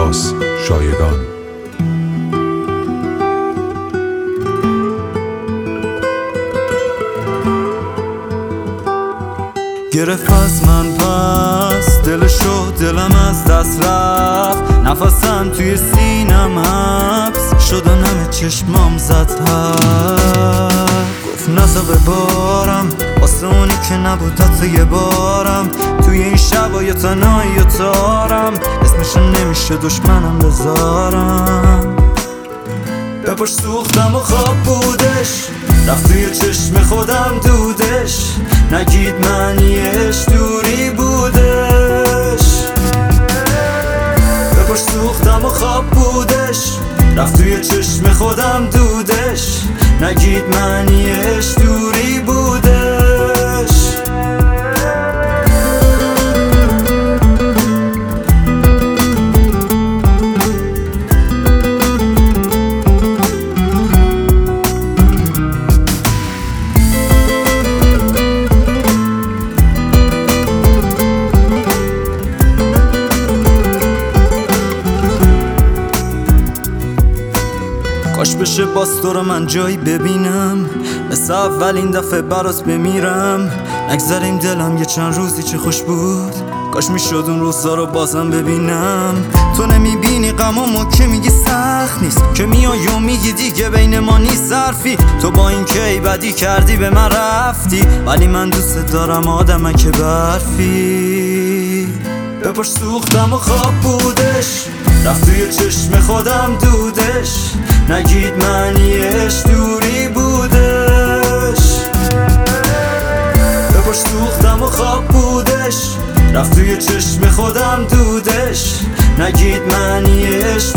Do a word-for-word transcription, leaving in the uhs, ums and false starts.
الیاس شایگان. گرفت از من پس دلشو، دلم از دست رفت، نفسم توی سینم حبس شدن، همه چشمام زد هست. گفت نزا ببارم واسه اونی که نبود حتی یه بارم، توی این شبای تنهایی و تارم، اسمشو نمیشه دشمنم بذارم. بپرس سوختم و خواب بودش، رفت توی چشم خودم دودش، نگید معنیش دوری بودش. بپرس سوختم و خواب بودش، رفت توی چشم خودم دودش، نگید معنیش دوری بودش. کاش بشه باز تو رو من جایی ببینم، مثل اولین دفعه برات بمیرم. نگذریم دلم یه چند روزی چه خوش بود، کاش میشد اون روزا رو بازم ببینم. تو نمیبینی غمامو که میگی سخت نیست، که میای و میگی دیگه بین ما نیست حرفی. تو با این که ای بدی کردی به من رفتی، ولی من دوست دارم آدمک برفی. بپرس سوختم و خواب بودش، رفت توی چشم خودم دودش، نگید معنیش دوری بودش. بپرس سوختم و خواب بودش، رفت توی چشم خودم دودش، نگید معنیش